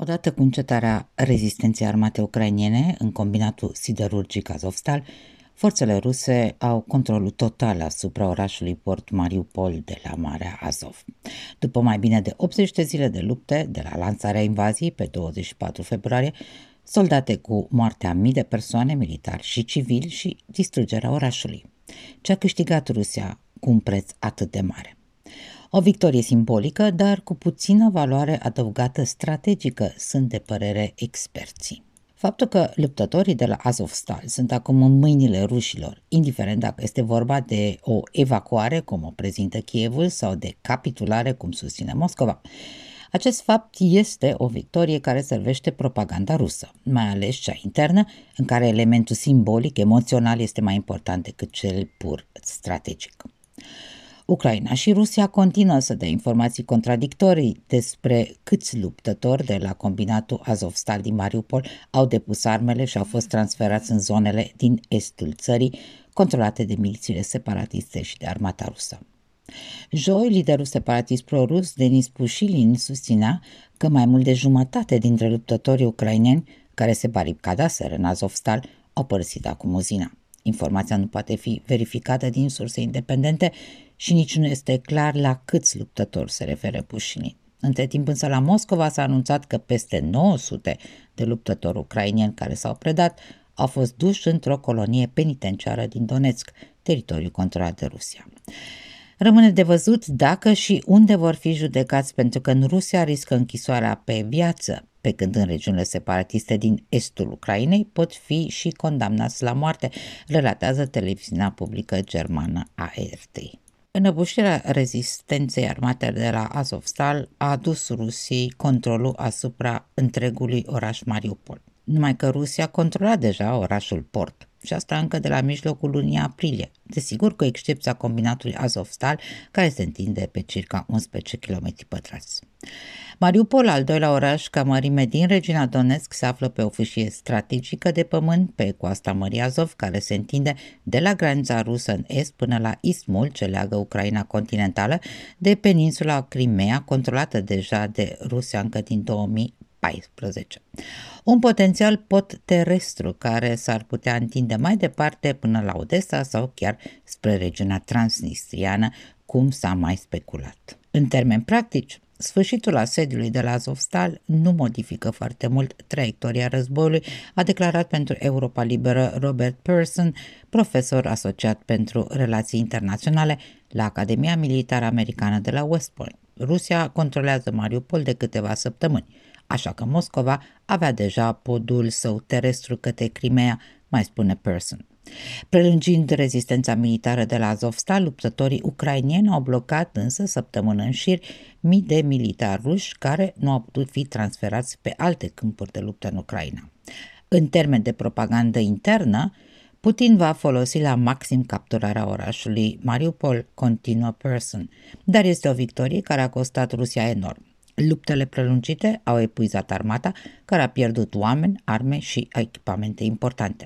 Odată cu încetarea rezistenței armate ucrainene în combinatul siderurgic Azovstal, forțele ruse au controlul total asupra orașului port Mariupol de la Marea Azov. După mai bine de 80 de zile de lupte, de la lansarea invaziei pe 24 februarie, soldate cu moartea mii de persoane, militari și civili și distrugerea orașului. Ce a câștigat Rusia cu un preț atât de mare? O victorie simbolică, dar cu puțină valoare adăugată strategică, sunt de părere experții. Faptul că luptătorii de la Azovstal sunt acum în mâinile rușilor, indiferent dacă este vorba de o evacuare, cum o prezintă Kievul, sau de capitulare, cum susține Moscova, acest fapt este o victorie care servește propaganda rusă, mai ales cea internă, în care elementul simbolic, emoțional este mai important decât cel pur strategic. Ucraina și Rusia continuă să dea informații contradictorii despre câți luptători de la combinatul Azovstal din Mariupol au depus armele și au fost transferați în zonele din estul țării, controlate de milițiile separatiste și de armata rusă. Joi, liderul separatist pro-rus Denis Pușilin susținea că mai mult de jumătate dintre luptătorii ucraineni care se baricadaseră în Azovstal au părăsit acum uzina. Informația nu poate fi verificată din surse independente și nici nu este clar la câți luptători se referă Pușilin. Între timp însă la Moscova s-a anunțat că peste 900 de luptători ucraineni care s-au predat au fost duși într-o colonie penitenciară din Donetsk, teritoriu controlat de Rusia. Rămâne de văzut dacă și unde vor fi judecați, pentru că în Rusia riscă închisoarea pe viață, pe când în regiunile separatiste din estul Ucrainei pot fi și condamnați la moarte, relatează televiziunea publică germană ARD. Înăbușirea rezistenței armate de la Azovstal a adus Rusiei controlul asupra întregului oraș Mariupol. Numai că Rusia controla deja orașul port, și asta încă de la mijlocul lunii aprilie, desigur cu excepția combinatului Azovstal, care se întinde pe circa 11 km pătrați. Mariupol, al doilea oraș ca mărime din regiunea Donetsk, se află pe o fâșie strategică de pământ pe coasta Mării Azov, care se întinde de la granița rusă în est până la ismul ce leagă Ucraina continentală de peninsula Crimea, controlată deja de Rusia încă din 2014. Un potențial pod terestru care s-ar putea întinde mai departe până la Odessa sau chiar spre regiunea transnistriană, cum s-a mai speculat. În termeni practici, sfârșitul asediului de la Azovstal nu modifică foarte mult traiectoria războiului, a declarat pentru Europa Liberă Robert Pearson, profesor asociat pentru relații internaționale la Academia Militară Americană de la West Point. Rusia controlează Mariupol de câteva săptămâni, așa că Moscova avea deja podul său terestru către Crimea, mai spune Pearson. Prelungind rezistența militară de la Azovstal, luptătorii ucrainieni au blocat însă săptămână în șir mii de militari ruși care nu au putut fi transferați pe alte câmpuri de luptă în Ucraina. În termen de propagandă internă, Putin va folosi la maxim capturarea orașului Mariupol, continuă Pearson, dar este o victorie care a costat Rusia enorm. Luptele prelungite au epuizat armata, care a pierdut oameni, arme și echipamente importante.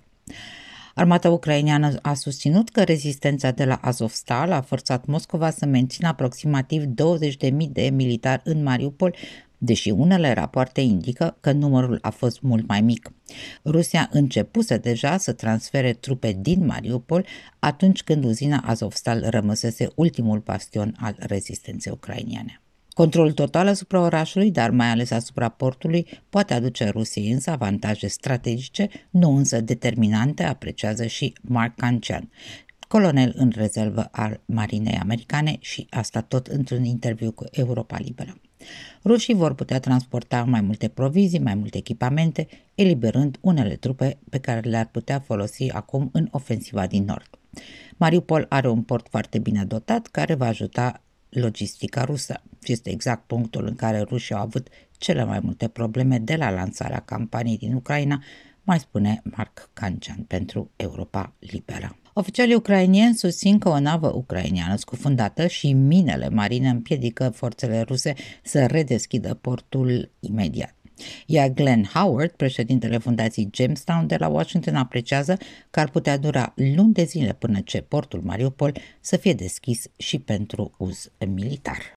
Armata ucraineană a susținut că rezistența de la Azovstal a forțat Moscova să mențină aproximativ 20.000 de militari în Mariupol, deși unele rapoarte indică că numărul a fost mult mai mic. Rusia începuse deja să transfere trupe din Mariupol atunci când uzina Azovstal rămăsese ultimul bastion al rezistenței ucrainene. Controlul total asupra orașului, dar mai ales asupra portului, poate aduce Rusiei însă avantaje strategice, nu însă determinante, apreciază și Mark Cancian, colonel în rezervă al Marinei Americane, și asta tot într-un interviu cu Europa Liberă. Rușii vor putea transporta mai multe provizii, mai multe echipamente, eliberând unele trupe pe care le-ar putea folosi acum în ofensiva din nord. Mariupol are un port foarte bine dotat care va ajuta logistica rusă și este exact punctul în care rușii au avut cele mai multe probleme de la lansarea campaniei din Ucraina, mai spune Mark Cancian pentru Europa Liberă. Oficialii ucrainieni susțin că o navă ucraineană scufundată și minele marine împiedică forțele ruse să redeschidă portul imediat. Iar Glenn Howard, președintele fundației Jamestown de la Washington, apreciază că ar putea dura luni de zile până ce portul Mariupol să fie deschis și pentru uz militar.